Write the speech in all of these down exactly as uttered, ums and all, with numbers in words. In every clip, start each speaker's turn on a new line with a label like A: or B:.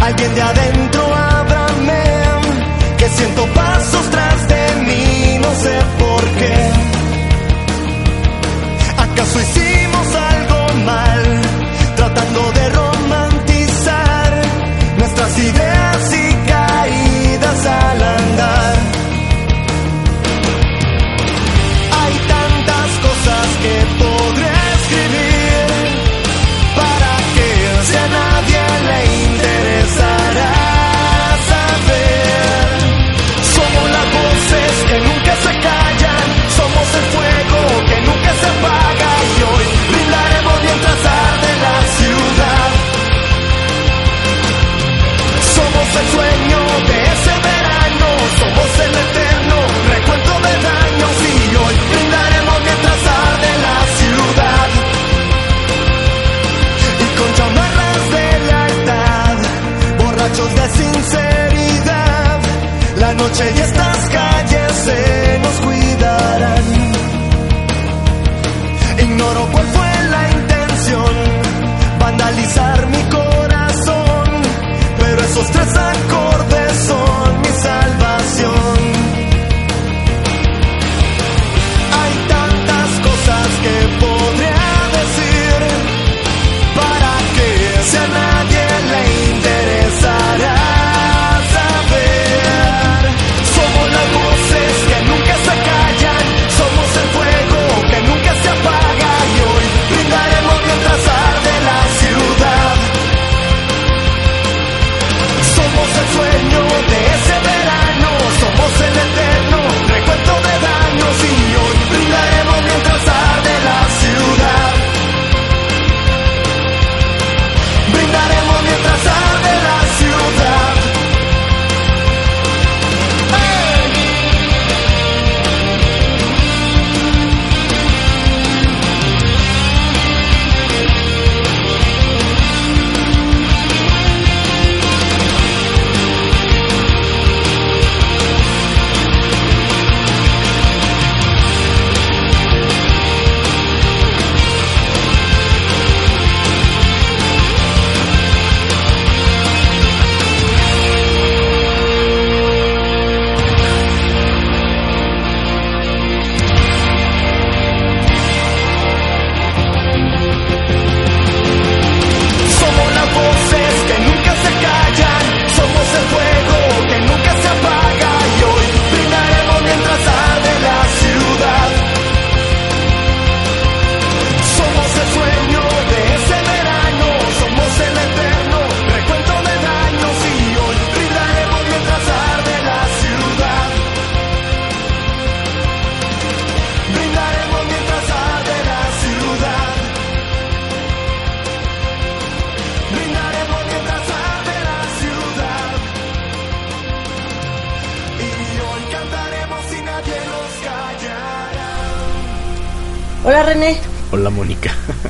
A: Alguien de adentro, ábrame, que siento pasos tras de mí, no sé por qué. ¿Acaso hicimos algo mal, tratando de romantizar nuestras ideas y caídas al andar? Hay tantas cosas que podré escribir para que si a nadie le interesará saber. Somos las voces que nunca se callan, somos el fuego que nunca se apaga, y hoy brindaremos mientras arde la ciudad. Somos el sueño de ese verano, somos el eterno recuento de daños, y hoy brindaremos mientras arde la ciudad. Y con chamarras de lealtad, borrachos de sinceridad, la noche y estas calles se nos cuidarán. Ignoro cuál fue la intención, vandalizar mi corazón, pero esos tres acordes son mi salvación. Hay tantas cosas que podría decir para que si a nadie le interesará saber. Somos las voces que nunca se callan, somos el fuego que nunca se apaga, y hoy brindaremos mientras arde la ciudad. Somos el sueño de ese verano, somos el eterno recuento de daños, y hoy brindaremos mientras arde la ciudad. Brindaremos mientras arde la ciudad. Somos las voces que nunca se callan, somos el fuego que nunca se apaga, y hoy brindaremos mientras arde la ciudad. Somos el sueño de ese verano, somos el eterno recuento de daños, y hoy brindaremos mientras arde la ciudad. Brindaremos mientras arde la ciudad. Brindaremos mientras arde la ciudad. Y hoy cantaremos y nadie nos callará.
B: Hola René,
C: Hola Mónica.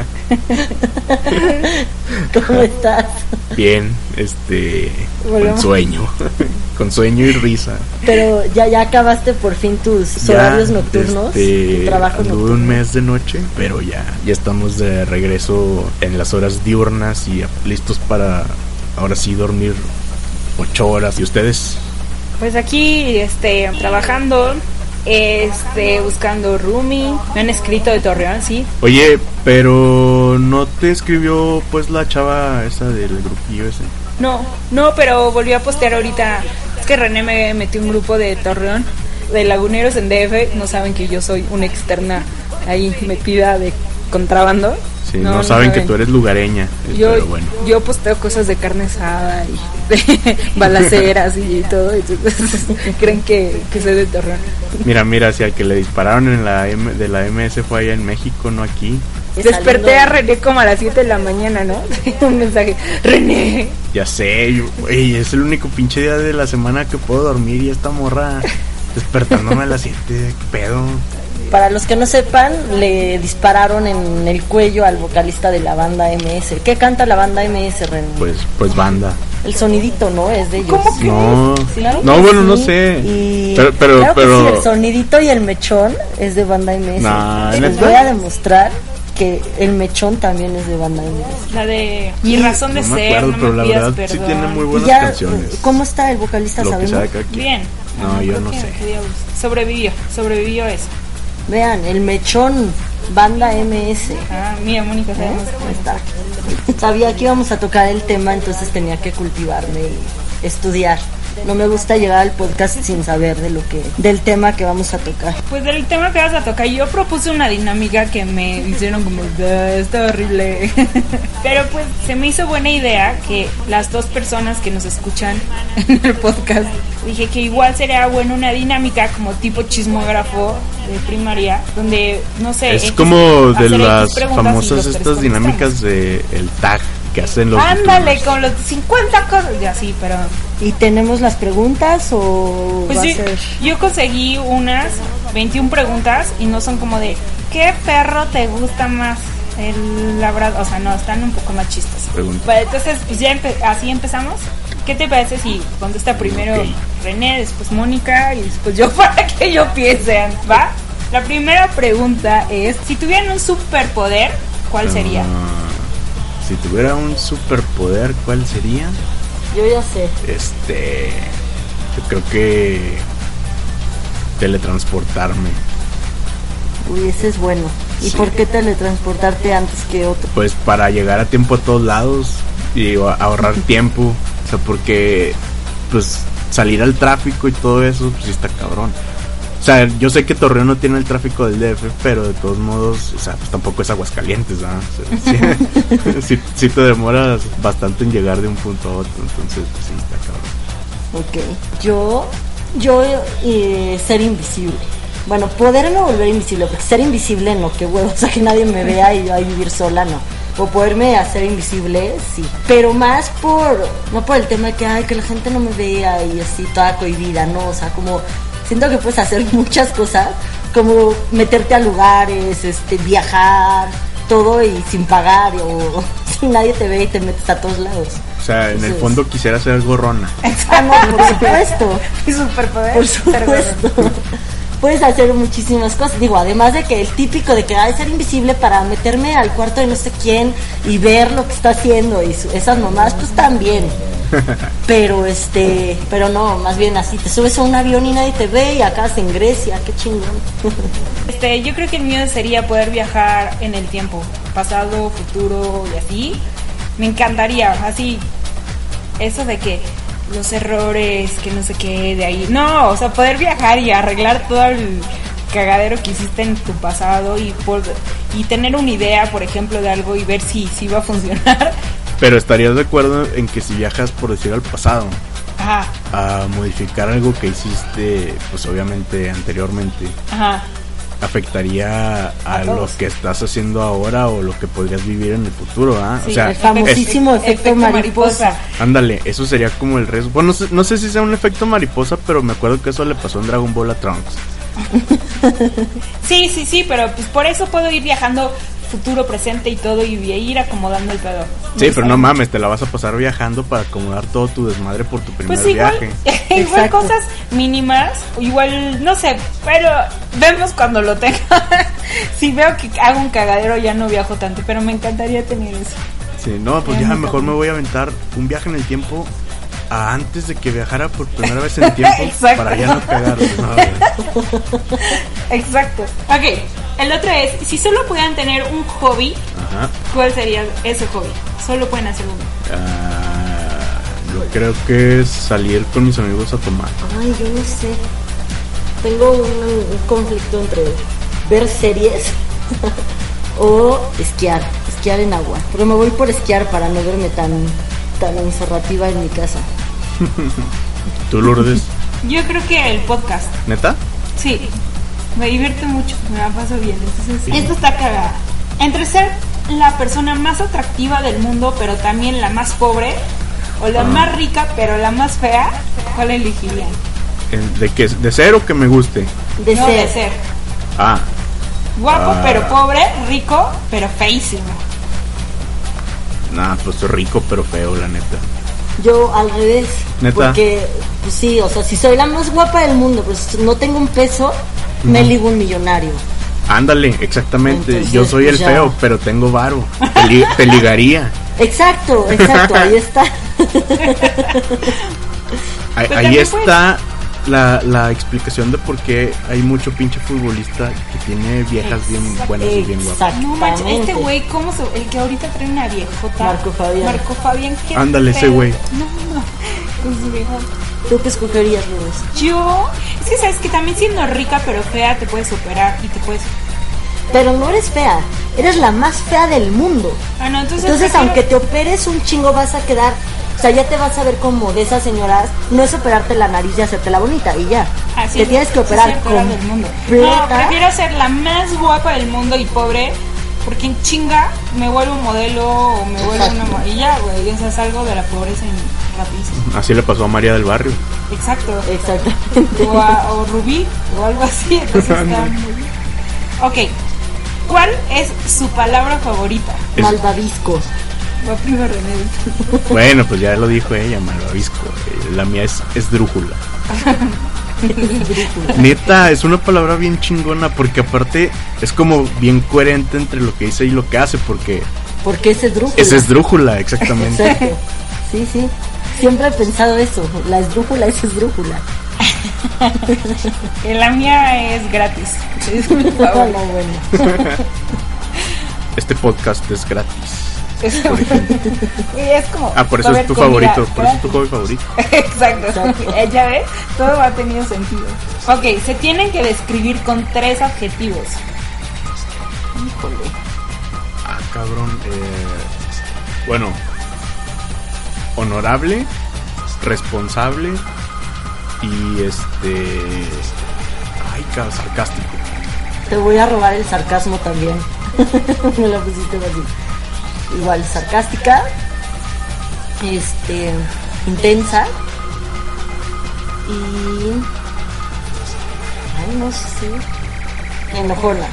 B: ¿cómo estás?
C: Bien, este,
B: Volvemos.
C: con sueño, con sueño y risa.
B: Pero ya ya acabaste por fin tus
C: Ya,
B: horarios nocturnos,
C: este,
B: tu trabajo
C: anduve
B: nocturno.
C: un mes de noche, pero ya, ya estamos de regreso en las horas diurnas y listos para ahora sí dormir ocho horas. ¿Y ustedes?
D: Pues aquí, este, trabajando, este, buscando roomie. Me han escrito de Torreón, sí.
C: Oye, pero ¿no te escribió pues la chava esa del grupillo ese?
D: No, no, pero volví a postear ahorita. Es que René me metió un grupo de Torreón, de laguneros en D F. No saben que yo soy una externa ahí metida de contrabando.
C: Sí, no, no saben que tú eres lugareña,
D: Yo,
C: pero bueno.
D: yo posteo cosas de carne asada y de balaceras y todo, entonces creen que, que soy de Torreón.
C: Mira, mira, si al que le dispararon en la M, de la M S fue allá en México, no aquí.
D: Desperté a René como a las siete de la mañana, ¿no? Un mensaje, René.
C: Ya sé, yo, ey, es el único pinche día de la semana que puedo dormir y esta morra despertándome a las siete, ¿qué pedo?
B: Para los que no sepan, le dispararon en el cuello al vocalista de la banda M S. ¿Qué canta la banda M S, René?
C: Pues, pues banda.
B: El sonidito, ¿no? Es de ellos.
D: ¿Cómo que?
C: No,
B: Sí, claro
C: no,
B: que
C: bueno,
B: sí.
C: no sé.
B: Y
C: Pero, pero,
B: claro que
C: pero.
B: sí, el sonidito y el mechón es de banda M S.
C: Nah,
B: Les
C: ¿neta?
B: voy a demostrar. que el mechón también es de banda M S.
D: La de Mi razón de
C: No me
D: ser,
C: acuerdo,
D: no
C: pero
D: me
C: la
D: pidas
C: verdad
D: perdón.
C: sí tiene muy
B: Y
C: buenas
B: ya,
C: canciones.
B: ¿cómo está el vocalista?
C: Lo que
B: ¿Sabemos?
C: sea de cada quien.
D: Bien.
C: No, yo
D: creo
C: no
D: que-
C: sé.
D: que Dios. Sobrevivió, sobrevivió eso.
B: Vean, el mechón, banda M S.
D: Ah, mira, Mónica,
B: ¿Eh?
D: sabemos
B: Ahí está. Sabía que íbamos a tocar el tema, entonces tenía que cultivarme y estudiar. No me gusta llegar al podcast sin saber de lo que, del tema que vamos a tocar.
D: Pues del tema que vas a tocar, yo propuse una dinámica que me hicieron como, "Ah, está horrible". Pero pues se me hizo buena idea que las dos personas que nos escuchan en el podcast, dije que igual sería bueno una dinámica como tipo chismógrafo de primaria, donde, no sé...
C: Es
D: X,
C: como de
D: hacer X
C: las
D: preguntas y
C: famosas
D: los tres
C: estas dinámicas de el tag que hacen los
D: Ándale,
C: youtubers.
D: con los cincuenta cosas, ya sí, pero...
B: ¿Y tenemos las preguntas o
D: Pues
B: va
D: sí,
B: a ser?
D: yo conseguí unas veintiuna preguntas y no son como de ¿qué perro te gusta más? El labrador, o sea, no, están un poco más chistosas.
C: Pregunta.
D: Vale, entonces, pues ya empe- así empezamos. ¿Qué te parece si contesta primero
C: Ok.
D: René, después Mónica y después yo para que yo piense, ¿va? La primera pregunta es, si tuvieran un superpoder, ¿cuál sería?
C: Ah, si tuviera un superpoder, ¿cuál sería?
B: Yo ya sé.
C: Este, yo creo que teletransportarme.
B: Uy, ese es bueno. ¿Y
C: Sí.
B: por qué teletransportarte antes que otro?
C: Pues para llegar a tiempo a todos lados y a- ahorrar tiempo, o sea, porque pues salir al tráfico y todo eso, pues sí está cabrón. O sea, yo sé que Torreón no tiene el tráfico del D F, pero de todos modos, o sea, pues tampoco es Aguascalientes, ¿verdad? O sea, sí, sí- sí te demoras bastante en llegar de un punto a otro, entonces pues, sí está cabrón.
B: Ok. Yo, yo eh, ser invisible. Bueno, poderme volver invisible, porque ser invisible en lo que huevo, o sea, que nadie me vea y yo ahí vivir sola, no. O poderme hacer invisible, sí. Pero más por, no por el tema de que, ay, que la gente no me vea y así toda cohibida, no. O sea, como, siento que puedes hacer muchas cosas, como meterte a lugares, este, viajar, todo y sin pagar, o si nadie te ve y te metes a todos lados.
C: O sea, en el
B: Entonces-
C: fondo quisiera ser gorrona.
B: Ah, no, por supuesto.
D: ¿Mi superpoder?
B: Por supuesto. Puedes hacer muchísimas cosas. Digo, además de que el típico de que hay ser invisible para meterme al cuarto de no sé quién y ver lo que está haciendo y su- esas mamás, pues también. Pero este, pero no, más bien así, te subes a un avión y nadie te ve y acabas en Grecia, qué chingón.
D: Este, yo creo que el mío sería poder viajar en el tiempo, pasado, futuro y así. Me encantaría, así, eso de que los errores, que no sé qué, de ahí. No, o sea, poder viajar y arreglar todo el cagadero que hiciste en tu pasado y por, y tener una idea, por ejemplo, de algo y ver si, si va a funcionar.
C: Pero estarías de acuerdo en que si viajas, por decir, al pasado,
D: Ajá,
C: a modificar algo que hiciste, pues obviamente anteriormente,
D: ajá.
C: afectaría a,
D: A
C: lo
D: todos.
C: que estás haciendo ahora o lo que podrías vivir en el futuro, ¿ah?
D: Sí,
C: o sea,
B: el famosísimo efecto mariposa.
C: ándale, eso sería como el riesgo. Bueno, no sé, no sé si sea un efecto mariposa, pero me acuerdo que eso le pasó en Dragon Ball a Trunks.
D: Sí, sí, sí, pero pues por eso puedo ir viajando futuro, presente y todo y ir acomodando el pedo.
C: Sí, pero no mames, te la vas a pasar viajando para acomodar todo tu desmadre por tu primer
D: Pues igual,
C: viaje.
D: igual
B: Exacto.
D: cosas mínimas, igual, no sé, pero vemos cuando lo tenga. Si veo que hago un cagadero ya no viajo tanto, pero me encantaría tener eso.
C: Sí, no, pues
D: Ya
C: ya
D: no
C: mejor
D: sabía.
C: me voy a aventar un viaje en el tiempo a antes de que viajara por primera vez en el tiempo
D: Exacto.
C: para ya no cagar. ¿no?
D: Exacto. Ok, el otro es, si solo pudieran tener un hobby,
C: Ajá.
D: ¿cuál sería ese hobby? Solo pueden hacer uno.
C: Ah, yo creo que es salir con mis amigos a tomar.
B: Ay, yo no sé. Tengo un, un conflicto entre ver series o esquiar, esquiar en agua. Pero me voy por esquiar para no verme tan, tan encerrativa en mi casa.
C: ¿Tú, Lourdes?
D: Yo creo que el podcast.
C: ¿Neta?
D: Sí, me divierte mucho, me la paso bien. Entonces, esto está cagada. Entre ser la persona más atractiva del mundo, pero también la más pobre, o la
C: Ah.
D: más rica, pero la más fea, ¿cuál elegirían?
C: ¿En- ¿De qué? ¿De ser o que me guste?
B: De
D: no,
B: ser.
D: de ser.
C: Ah,
D: Guapo,
C: Ah.
D: pero pobre, rico, pero feísimo.
C: nada, pues rico pero feo, la neta.
B: Yo al revés.
C: ¿Neta?
B: Porque, pues sí, o sea, si soy la más guapa del mundo, pues no tengo un peso, me
C: Ujú.
B: ligo un millonario.
C: Ándale, exactamente.
B: Entonces,
C: Yo soy el
B: ya.
C: feo, pero tengo varo. Te, li- te ligaría.
B: Exacto, exacto, ahí está.
C: Ahí,
D: Pues
C: ahí
D: también
C: está la, la explicación de por qué hay mucho pinche futbolista que tiene viejas bien
D: Exacto.
C: buenas y bien guapas.
B: Exacto.
D: No manches, este
B: Exactamente.
D: güey, ¿cómo se...? El que ahorita trae una viejota.
B: Marco Fabián.
D: Marco Fabián, ¿qué
C: Ándale, ese
D: pedo?
C: güey.
D: No, no, con su vieja.
B: ¿Tú qué escogerías, Rubens?
D: Yo... Es que sabes que también siendo rica pero fea te puedes operar y te puedes...
B: Pero no eres fea, eres la más fea del mundo.
D: Ah, no, entonces...
B: Entonces,
D: prefiero-
B: aunque te operes un chingo, vas a quedar, o sea, ya te vas a ver como de esas señoras. No es operarte la nariz y hacerte la bonita y ya.
D: Ah, sí,
B: te
D: sí,
B: tienes que
D: sí,
B: operar
D: sí, operar del mundo. No,
B: completa.
D: prefiero ser la más guapa del mundo y pobre, porque en chinga me vuelvo modelo o me vuelvo
B: Exacto.
D: una... mo- Y ya, güey, o sea, salgo de la pobreza en rapidísimo.
C: Así le pasó a María del Barrio.
D: Exacto.
B: Exactamente.
D: O, a- o Rubí, o algo así, entonces está muy bien. Ok, ¿cuál es su palabra favorita?
C: Es-
B: Malvavisco.
D: Va primero René.
C: Bueno, pues ya lo dijo ella, malvavisco. Eh, La mía es esdrújula. Neta, es una palabra bien chingona porque aparte es como bien coherente entre lo que dice y lo que hace porque
B: Porque es esdrújula.
C: es esdrújula, exactamente.
B: Exacto. Sí, sí. Siempre he pensado eso. La esdrújula es esdrújula.
D: Eh, La mía es gratis. Es mi
B: No,
D: favorita.
B: no, bueno.
C: Este podcast es gratis.
D: Es,
C: Por ejemplo.
D: y es como...
C: Ah, por eso
D: comer
C: es tu
D: comida
C: favorito, por eso es tu
D: gratis.
C: hobby favorito.
D: Exacto.
B: Exacto.
D: Eh, Ya ves, todo ha tenido sentido. Ok, se tienen que describir con tres adjetivos.
B: Híjole.
C: Ah, cabrón. Eh, bueno, honorable, responsable y este... Ay, cabrón, sarcástico.
B: Te voy a robar el sarcasmo también. Me la pusiste así. Igual, sarcástica, este, intensa y, ay, no sé, enojona.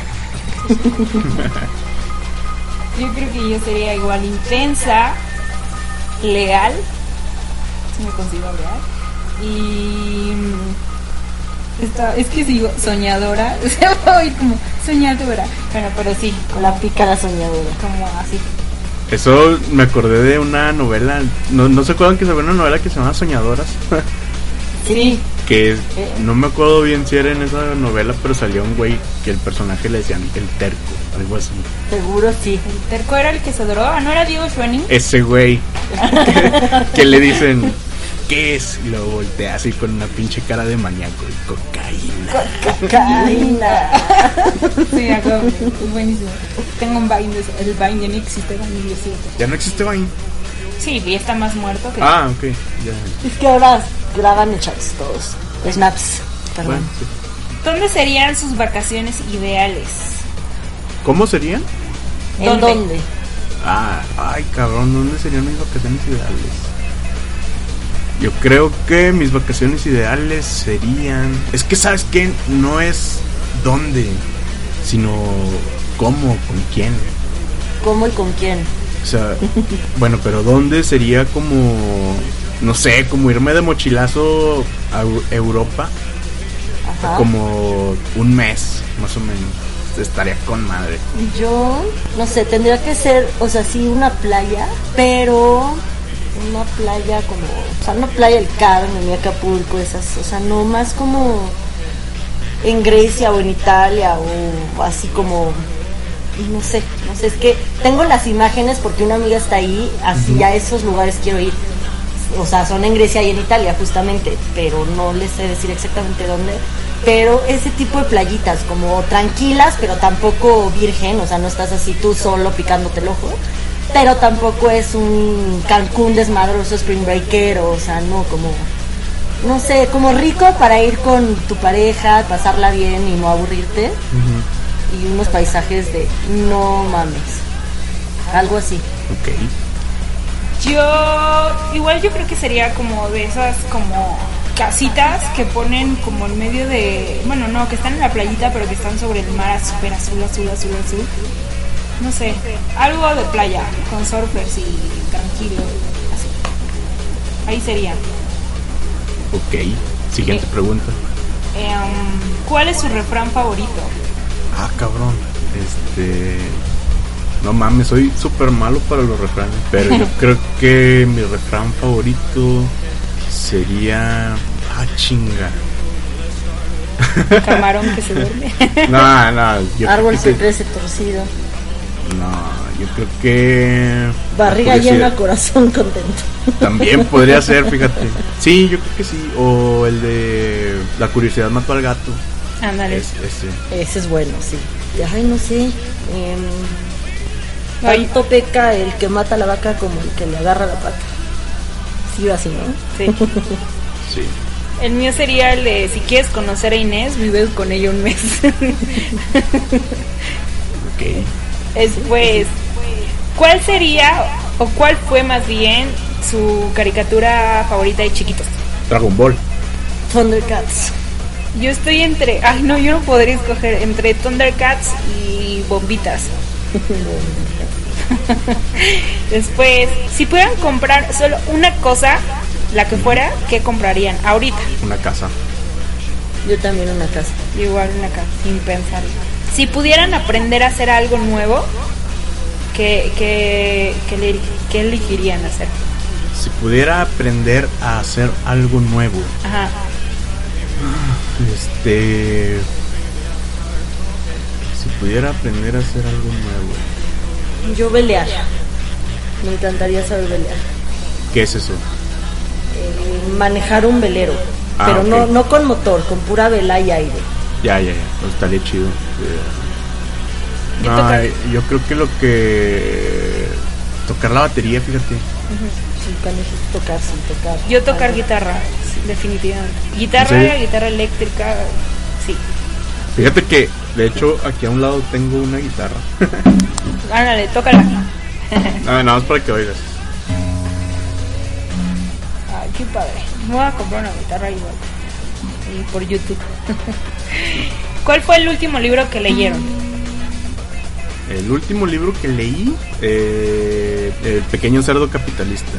D: Yo creo que yo sería igual intensa, leal, si me considero leal, y mm, esta- es que sigo soñadora, o sea, voy como soñadora, bueno, pero sí, como,
B: La pícara soñadora.
D: como así.
C: Eso me acordé de una novela, no, no se acuerdan que se ve una novela que se llama Soñadoras,
B: Sí,
C: que es- no me acuerdo bien si era en esa novela, pero salió un güey que el personaje le decían el terco, algo así.
B: seguro sí.
D: El terco era el que se drogaba, ¿no era Diego Schwenning?
C: Ese güey que le dicen ¿qué es? Y lo voltea así con una pinche cara de maníaco y cocaína.
B: Cocaína.
D: Sí, acuerdo, es buenísimo. Tengo un Vine, de eso, el Vine ya no existe, Vine yo sí.
C: Ya no existe Vine.
D: Sí, y está más muerto que...
C: Ah, ok, ya.
B: Es que ahora graban chats todos. Snaps. Perdón.
C: Bueno, sí.
D: ¿Dónde serían sus vacaciones ideales?
C: ¿Cómo serían?
B: ¿En
D: ¿Dónde?
B: dónde?
C: Ah, ay, cabrón, ¿dónde serían mis vacaciones ideales? Yo creo que mis vacaciones ideales serían... Es que, ¿sabes qué? No es dónde, sino cómo, con quién.
B: ¿Cómo y con quién?
C: O sea, bueno, pero ¿dónde sería como... No sé, como irme de mochilazo a Eu- Europa,
B: Ajá.
C: como un mes, más o menos. Estaría con madre.
B: Yo, no sé, tendría que ser, o sea, sí, una playa, pero una playa como, o sea, una playa del Carmen y Acapulco, esas, o sea, no más como en Grecia o en Italia o así como, no sé, no sé, es que tengo las imágenes porque una amiga está ahí, así a esos lugares quiero ir. O sea, son en Grecia y en Italia justamente, pero no les sé decir exactamente dónde. Pero ese tipo de playitas, como tranquilas, pero tampoco virgen, o sea, no estás así tú solo picándote el ojo. Pero tampoco es un Cancún desmadroso spring breaker, o sea, no, como, no sé, como rico para ir con tu pareja, pasarla bien y no aburrirte. Y unos paisajes de no mames, algo así.
C: Ok.
D: Yo, igual yo creo que sería como de esas como casitas que ponen como en medio de, bueno, no, que están en la playita pero que están sobre el mar súper azul, azul, azul, azul. No sé, algo de playa, con surfers y tranquilo, así. Ahí sería.
C: Ok. Siguiente
D: Ok.
C: pregunta.
D: Em, ¿Cuál es su refrán favorito?
C: Ah, cabrón. Este... No mames, soy súper malo para los refranes. Pero yo creo que mi refrán favorito sería... Ah, chinga.
D: Camarón que se duerme.
C: No, no. Yo
B: Árbol
C: creo
B: que
C: que-
B: crece torcido.
C: No, yo creo que...
B: Barriga
C: la curiosidad.
B: llena, corazón contento.
C: También podría ser, fíjate. Sí, yo creo que sí. O el de la curiosidad mató al gato.
D: Ándale.
C: Es, ese.
B: Ese es bueno, sí. Ay, no sé. Eh,
D: Ay.
B: tanto peca el que mata a la vaca como el que le agarra la pata. Sí, así, ¿no?
D: Sí.
C: Sí.
D: El mío sería el de: si quieres conocer a Inés, vives con ella un mes.
C: Ok.
D: Después, ¿cuál sería o cuál fue más bien su caricatura favorita de chiquitos?
C: Dragon Ball.
B: Thundercats.
D: Yo estoy entre, ay no, yo no podría escoger entre Thundercats y Bombitas. Después, si pudieran comprar solo una cosa, la que fuera, ¿qué comprarían ahorita?
C: Una casa.
B: Yo también una casa.
D: Igual una casa, sin pensarlo. Si pudieran aprender a hacer algo nuevo, ¿qué, qué, qué, le- qué elegirían hacer?
C: Si pudiera aprender a hacer algo nuevo.
D: Ajá.
C: Este... Si pudiera aprender a hacer algo nuevo.
B: Yo velear. Me encantaría saber velear.
C: ¿Qué es eso?
B: Eh, manejar un velero.
C: Ah,
B: pero
C: ok.
B: no, no con motor, con pura vela y aire.
C: Ya, ya, ya. Pues estaría chido. Eh,
D: ¿Qué
C: No,
D: tocar?
C: eh, yo creo que lo que... Tocar la batería, fíjate.
B: Sí, cuando dices tocar, sin tocar.
D: Yo tocar
B: Algo.
D: guitarra, definitivamente. Guitarra,
C: ¿En serio?
D: guitarra eléctrica, sí.
C: Fíjate que, de hecho, aquí a un lado tengo una guitarra.
D: Ándale, tócala.
C: Ah, nada más para que oigas.
D: Ay, qué padre. Me voy a comprar una guitarra igual. Y por YouTube. ¿Cuál fue el último libro que leyeron?
C: El último libro que leí, eh, El pequeño cerdo capitalista.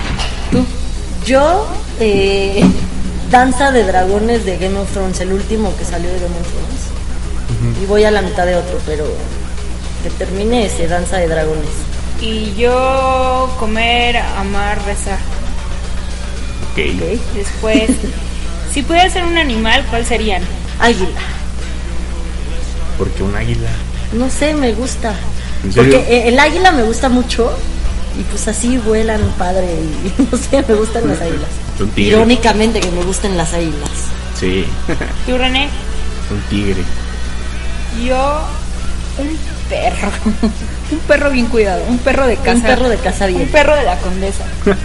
B: Yo, eh, Danza de Dragones de Game of Thrones, el último que salió de Game of Thrones. Y voy a la mitad de otro, pero que termine ese Danza de Dragones.
D: Y yo comer, amar, rezar.
C: Ok.
B: ¿Ok?
D: Después, si pudiera ser un animal, ¿cuál serían?
B: Águila.
C: Porque un águila.
B: No sé, me gusta.
C: ¿En serio?
B: Porque eh, el águila me gusta mucho y pues así vuelan padre y no sé, me gustan las águilas.
C: Un tigre.
B: Irónicamente que me gusten las águilas.
C: Sí.
D: ¿Tú, René?
C: Un tigre.
D: Yo, un perro. Un perro bien cuidado. Un perro de casa.
B: Un perro de casa bien.
D: Un perro de la condesa.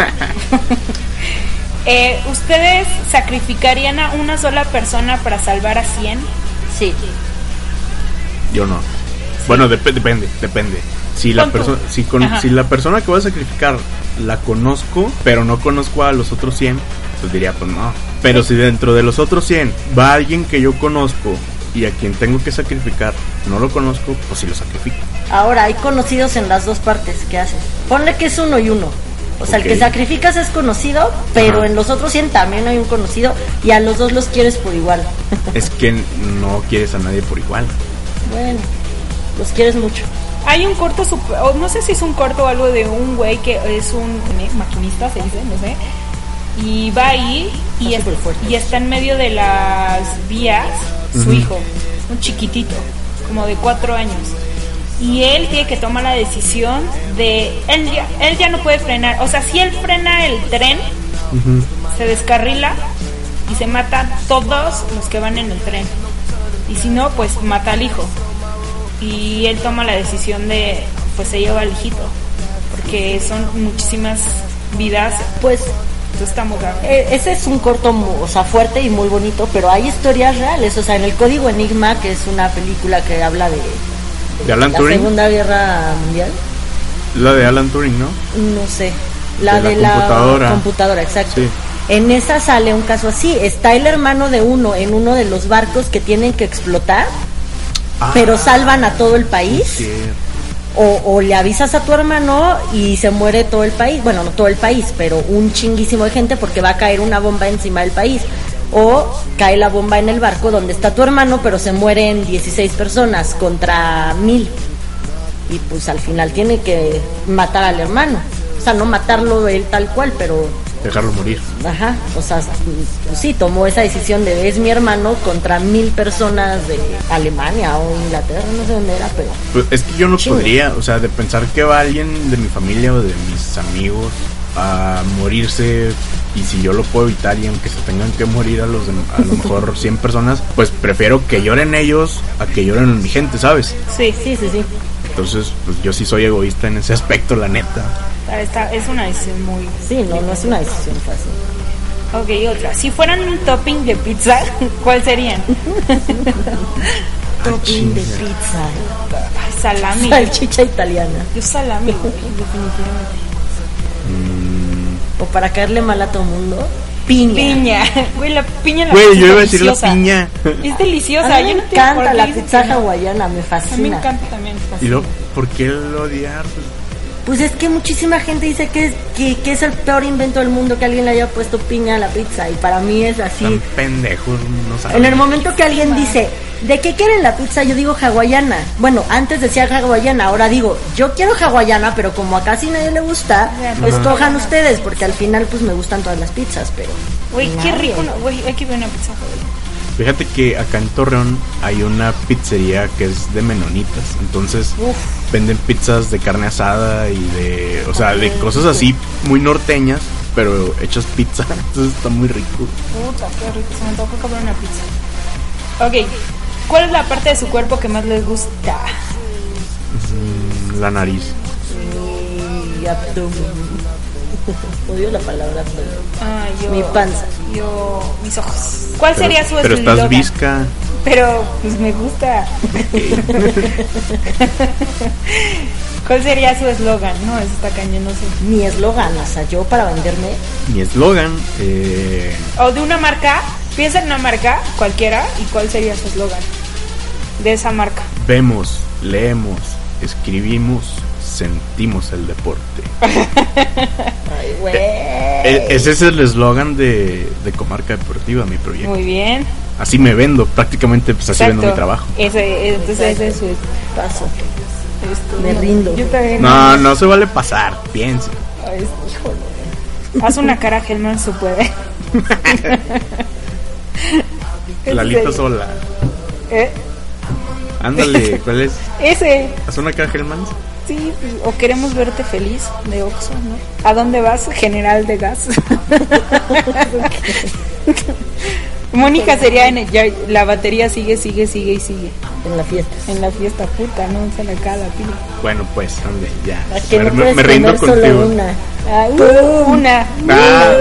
D: eh, ¿Ustedes sacrificarían a una sola persona para salvar a cien?
B: Sí.
C: Yo no. Bueno, dep- depende, depende. Si la
D: Pon tú.
C: persona, si con,
D: Ajá.
C: si la persona que voy a sacrificar la conozco, pero no conozco a los otros cien, pues diría, pues no. Pero si dentro de los otros cien va alguien que yo conozco y a quien tengo que sacrificar no lo conozco, pues sí lo sacrifico.
B: Ahora hay conocidos en las dos partes. ¿Qué haces? Ponle que es uno y uno. O sea,
C: Ok.
B: el que sacrificas es conocido, pero
C: Ajá.
B: en los otros cien también hay un conocido y a los dos los quieres por igual.
C: Es que no quieres a nadie por igual.
B: Bueno, los quieres mucho.
D: Hay un corto, super- o no sé si es un corto o algo de un güey que es un maquinista, se dice, no sé. Y va ahí y,
B: Está
D: es-
B: superfuerte.
D: y está en medio de las vías su
C: Ujú.
D: hijo, un chiquitito, como de cuatro años. Y él tiene que tomar la decisión de... Él ya, él ya no puede frenar. O sea, si él frena el tren,
C: Ujú.
D: se descarrila y se mata todos los que van en el tren. Y si no, pues mata al hijo. Y él toma la decisión de, pues se lleva al hijito. Porque son muchísimas vidas.
B: Pues
D: Entonces está muy raro.
B: eh, ese es un corto, mu- o sea, fuerte y muy bonito, pero hay historias reales. O sea, en el Código Enigma, que es una película que habla de,
C: ¿De Alan
B: la
C: Turing?
B: Segunda Guerra Mundial,
C: La de Alan Turing, ¿no?
B: no sé, la
C: De
B: de,
C: la
B: la
C: computadora.
B: computadora, exacto.
C: Sí.
B: En esa sale un caso así. Está el hermano de uno en uno de los barcos que tienen que explotar,
C: Ah,
B: pero salvan a todo el país.
C: sí.
B: O, o le avisas a tu hermano y se muere todo el país. Bueno, no todo el país, pero un chinguísimo de gente porque va a caer una bomba encima del país. O cae la bomba en el barco donde está tu hermano, pero se mueren dieciséis personas contra mil. Y pues al final tiene que matar al hermano. O sea, no matarlo él tal cual, pero...
C: dejarlo morir.
B: Ajá, o sea, pues sí, tomó esa decisión de es mi hermano contra mil personas de Alemania o Inglaterra, no sé dónde era, pero...
C: Pues es que yo no
B: Chingo.
C: podría, o sea, de pensar que va alguien de mi familia o de mis amigos a morirse, y si yo lo puedo evitar y aunque se tengan que morir a los de, a lo mejor cien personas, pues prefiero que lloren ellos a que lloren mi gente, ¿sabes?
D: Sí,
B: Sí, sí, sí.
C: Entonces, pues yo sí soy egoísta en ese aspecto, la neta.
D: Está, es una decisión muy...
B: Sí, no, no es una decisión fácil.
D: Ok, otra. Si fueran un topping de pizza, ¿cuál serían?
B: Topping de
C: chinga.
B: pizza.
D: Ay, salami.
B: Salchicha italiana.
D: Yo salami, güey, definitivamente.
C: Mm,
B: O para caerle mal a todo mundo, piña.
D: Piña. Güey, la piña en la
C: Güey,
D: pizza
C: yo
D: es
C: iba a decir la
D: deliciosa.
C: piña.
D: Es deliciosa.
B: A mí me
D: yo no entiendo por
B: encanta
D: qué
B: la
D: dicen
B: pizza
D: que no.
B: hawaiana, me
D: A mí me
B: fascina.
D: encanta también.
C: Y luego, ¿por qué lo odiar? Pues,
B: Pues es que muchísima gente dice que es, que, que es el peor invento del mundo que alguien le haya puesto piña a la pizza, y para mí es así.
C: tan pendejos, no saben.
B: En el momento que alguien dice, ¿de qué quieren la pizza? Yo digo hawaiana. Bueno, antes decía hawaiana, ahora digo, yo quiero hawaiana, pero como a casi nadie le gusta,
D: Ajá.
B: escojan ustedes, porque al final pues me gustan todas las pizzas, pero...
D: Güey, qué
B: nadie.
D: rico. no- Güey, hay que ver una pizza hawaiana.
C: Fíjate que acá en Torreón hay una pizzería que es de menonitas, entonces
B: Uf.
C: venden pizzas de carne asada y de, o sea, de cosas así muy norteñas, pero hechas pizza, entonces está muy rico.
D: Puta, qué rico. Se me antojó comer una pizza. Ok. ¿Cuál es la parte de su cuerpo que más les gusta?
C: Mm, la nariz.
B: Mi abdomen. Odio la palabra abdomen.
D: Ah, yo,
B: Mi panza.
D: Yo, mis ojos. ¿Cuál
C: Pero,
D: sería su
C: pero
D: eslogan?
C: estás visca.
D: Pero, pues me gusta. ¿Cuál sería su eslogan? No, eso está cañón, no sé.
B: Mi eslogan, o sea, yo para venderme,
C: Mi eslogan, eh,
D: O de una marca. Piensa en una marca, cualquiera, y cuál sería su eslogan de esa marca.
C: vemos, leemos, escribimos, sentimos el deporte.
B: ay, güey.
C: E- ese es el eslogan de, de Comarca Deportiva, mi proyecto.
D: Muy bien.
C: Así me vendo, prácticamente pues así vendo mi trabajo.
D: Ese, entonces ese es su
B: Paso.
D: esto.
B: Me rindo.
D: Yo también.
C: No, no se vale pasar, piensa.
D: Ay, híjole. Haz una cara, Helman, se puede.
C: Lalito
D: Ese-
C: sola.
D: ¿Eh?
C: Ándale, ¿cuál es?
D: Ese.
C: ¿Haz una caja, Helmans?
D: Sí, pues, o queremos verte feliz de Oxxo, ¿no? ¿A dónde vas? General de gas. Mónica sería en el- ya, la batería sigue, sigue, sigue y sigue.
B: En la fiesta.
D: En la fiesta puta, ¿no? Sale acá la pila.
C: Bueno, pues, ándale, ya.
B: Es que
C: Me-
B: no
C: me,
B: puedes
C: me rindo
B: comer solo
C: contigo.
B: una.
D: Ah, uh, una.
C: Ah,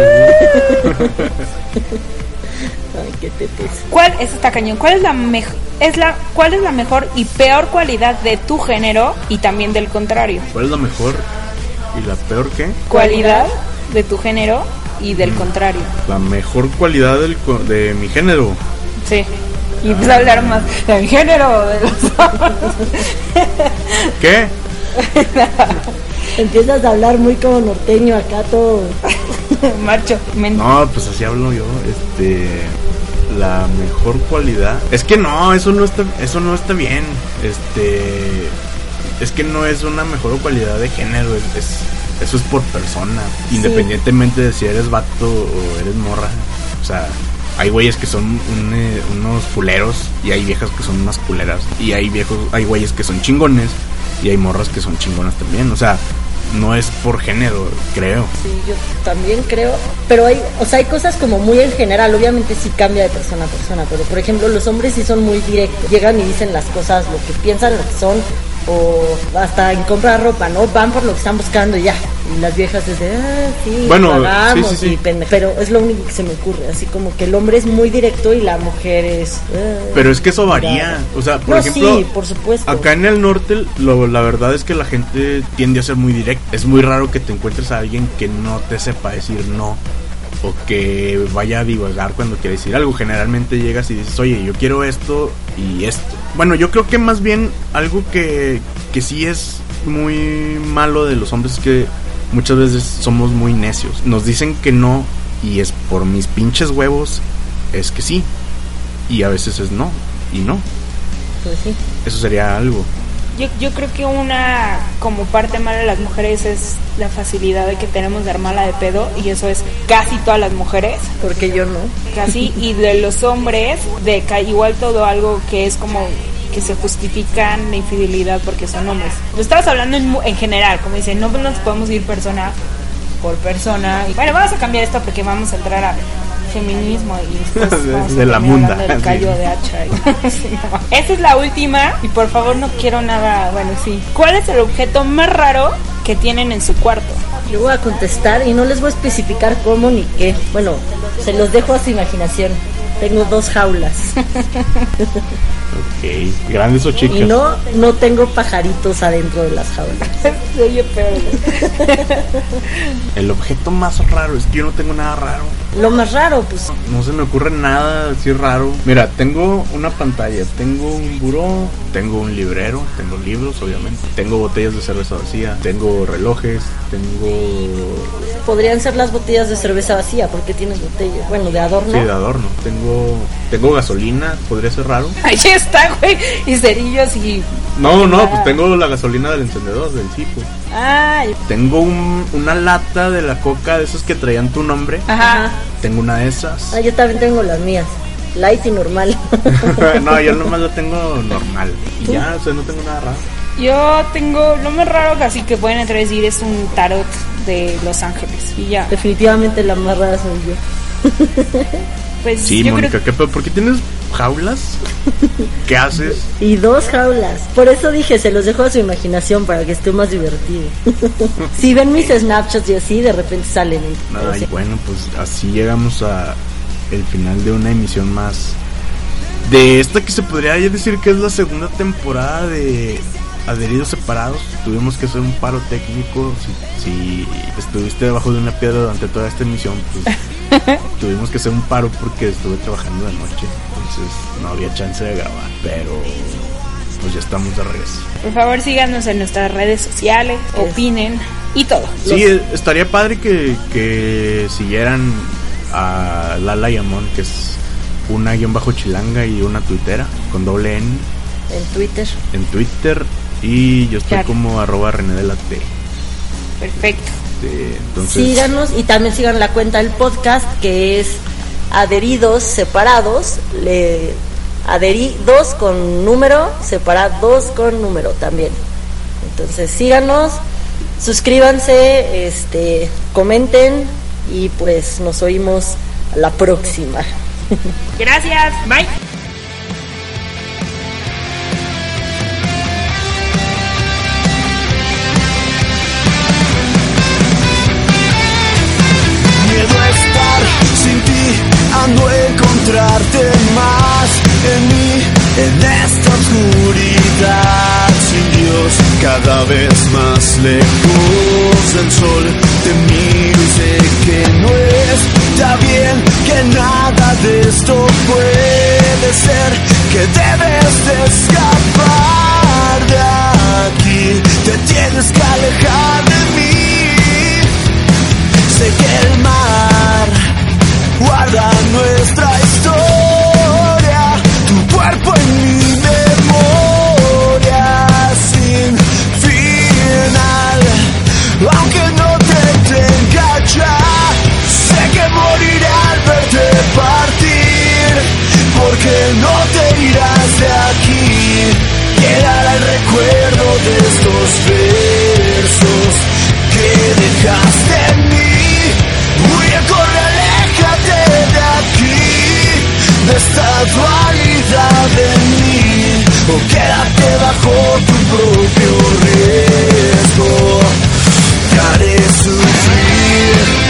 B: Ay, qué tetes.
D: ¿Cuál, eso está cañón, cuál es la mejor, es la, cuál es la mejor y peor cualidad de tu género y también del contrario?
C: ¿cuál es la mejor y la peor qué?
D: Cualidad de tu género y del contrario.
C: La mejor cualidad del, co- de mi género.
D: Sí. Y pues hablar más del género de los hombres.
C: ¿Qué?
B: Empiezas a hablar muy como norteño acá todo.
D: Macho. Men-
C: No, pues así hablo yo. Este, la mejor cualidad. Es que no, eso no está, eso no está bien. Este, es que no es una mejor cualidad de género. Es, es- eso es por persona, independientemente de si eres vato o eres morra. O sea, hay güeyes que son un, eh, unos culeros y hay viejas que son unas culeras y hay viejos, hay güeyes que son chingones y hay morras que son chingonas también. O sea, no es por género, creo.
B: Sí, yo también creo, pero hay, o sea, hay cosas como muy en general, obviamente sí cambia de persona a persona, pero por ejemplo los hombres sí son muy directos, llegan y dicen las cosas, lo que piensan, lo que son, o hasta en comprar ropa, ¿no? Van por lo que están buscando y ya, y las viejas desde, ah, sí,
C: Bueno,
B: pagamos,
C: sí, sí, sí.
B: y pende- pero es lo único que se me ocurre, así como que el hombre es muy directo y la mujer es... ah,
C: Pero es que eso varía.
B: mirada.
C: O sea, por
B: No,
C: ejemplo,
B: sí, por supuesto.
C: acá en el norte, lo, la verdad es que la gente tiende a ser muy directa. Es muy raro que te encuentres a alguien que no te sepa decir no o que vaya a divagar cuando quiere decir algo. Generalmente llegas y dices, oye, yo quiero esto y esto. Bueno, yo creo que más bien algo que, que sí es muy malo de los hombres es que muchas veces somos muy necios. Nos dicen que no y es por mis pinches huevos es que sí, y a veces es no, y no.
B: Pues sí.
C: Eso sería algo.
D: Yo, yo creo que una como parte mala de las mujeres es la facilidad de que tenemos de armarla de pedo, y eso es casi todas las mujeres,
B: Porque yo no.
D: casi, y de los hombres, de ca- igual todo algo que es como que se justifican la infidelidad porque son hombres. Lo estabas hablando en, mu- en general, como dicen, no nos podemos ir persona por persona. Y, bueno, vamos a cambiar esto porque vamos a entrar a feminismo y después
C: De-
D: vamos a
C: de la
D: terminar
C: munda,
D: hablando del
C: sí.
D: callo de hacha. y- Sí, no. Esta es la última y por favor no quiero nada, bueno, sí. ¿Cuál es el objeto más raro que tienen en su cuarto?
B: Yo voy a contestar y no les voy a especificar cómo ni qué. Bueno, se los dejo a su imaginación. Tengo dos jaulas.
C: Ok, grandes o chicas.
B: Y no, no tengo pajaritos adentro de las jaulas.
D: Se oye peor.
C: El objeto más raro, es que yo no tengo nada raro.
B: Lo más raro, pues,
C: No se me ocurre nada así raro. Mira, tengo una pantalla, tengo un buró, tengo un librero, tengo libros, obviamente. Tengo botellas de cerveza vacía, tengo relojes, tengo...
B: podrían ser las botellas de cerveza vacía, porque tienes botellas, bueno, de adorno.
C: Sí, de adorno. Tengo, tengo gasolina, podría ser raro.
D: Ahí está, güey. Y cerillos y...
C: No, no, pues tengo la gasolina del encendedor, del Zipo.
D: Ay,
C: Tengo un, una lata de la coca, de esas que traían tu nombre.
D: ajá.
C: Tengo una de esas.
B: Ah, yo también tengo las mías, light y normal.
C: No, yo nomás la tengo normal. Y
B: ¿Tú?
C: ya, o sea, no tengo nada raro.
D: Yo tengo, lo más raro que así que pueden entrar a decir es un tarot de Los Ángeles. Y ya.
B: Definitivamente la más rara soy yo.
D: Pues
C: Sí,
D: yo
C: Mónica,
D: creo
C: ¿qué pedo? ¿Por qué tienes jaulas? ¿Qué haces?
B: Y dos jaulas. Por eso dije, se los dejo a su imaginación para que esté más divertido. Si ven mis Snapchats y así, de repente salen. Pero
C: Ay,
B: sí.
C: bueno, pues así llegamos a el final de una emisión más de esta que se podría decir que es la segunda temporada de Adheridos Separados. Tuvimos que hacer un paro técnico. Si, si estuviste debajo de una piedra durante toda esta emisión, pues tuvimos que hacer un paro porque estuve trabajando de noche, entonces no había chance de grabar, pero pues ya estamos de regreso.
D: Por favor, síganos en nuestras redes sociales, opinen y todo.
C: Sí, eh, estaría padre que, que siguieran a Lala y Amon, que es una guión bajo chilanga y una tuitera con doble N
B: En Twitter.
C: en Twitter, y yo estoy
D: Claro.
C: como arroba René de la T.
D: Perfecto.
C: Este, entonces,
B: Síganos y también sigan la cuenta del podcast, que es Adheridos Separados. Le, adheridos con número, separados con número también. Entonces síganos, suscríbanse, este, comenten y pues nos oímos a la próxima.
D: Gracias. Bye.
A: Miedo a estar sin ti, ando a encontrarte más en mí, en esta oscuridad. Sin Dios, cada vez más lejos del sol, te miro y sé que no está bien, que nada de esto puede ser, que debes de escapar de aquí, te tienes que alejar de mí. Sé que el mar guarda nuestra historia, tu cuerpo en mi memoria sin final. Aunque no te tenga ya, sé que moriré al verte partir, porque no te irás de aquí. Quedará el recuerdo de estos versos que dejaste en mí. Huye, corre, aléjate de aquí, de esta dualidad en mí, o quédate bajo tu propio riesgo. Te haré sufrir.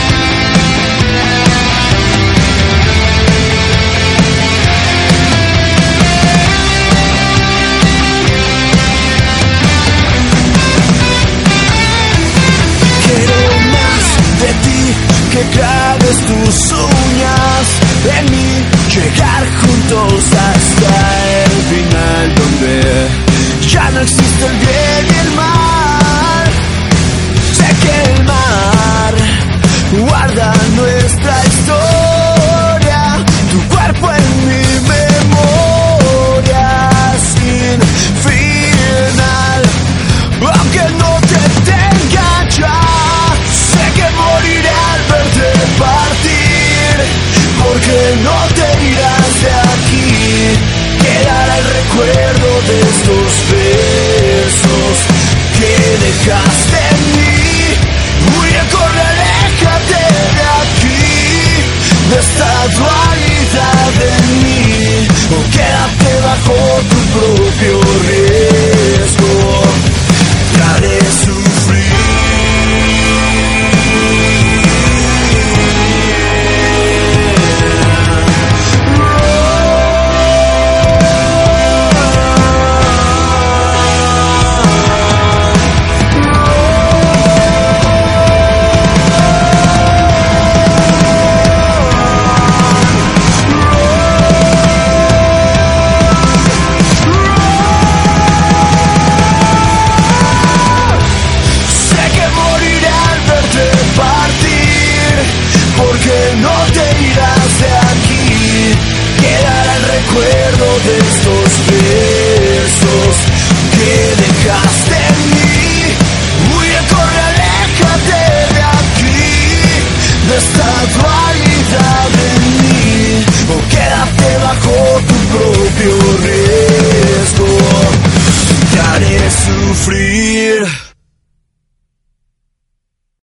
A: Que claves tus uñas en mí, llegar juntos hasta el final, donde ya no existe el bien y el mal. Sé que el mar guarda nuestra historia, tu cuerpo recuerdo de estos versos que dejaste en mí. Huye, corre, aléjate de aquí, de esta dualidad de mí, o quédate bajo tu propio riesgo. Te haré sufrir. Porque no te irás de aquí, quedará el recuerdo de estos versos que dejaste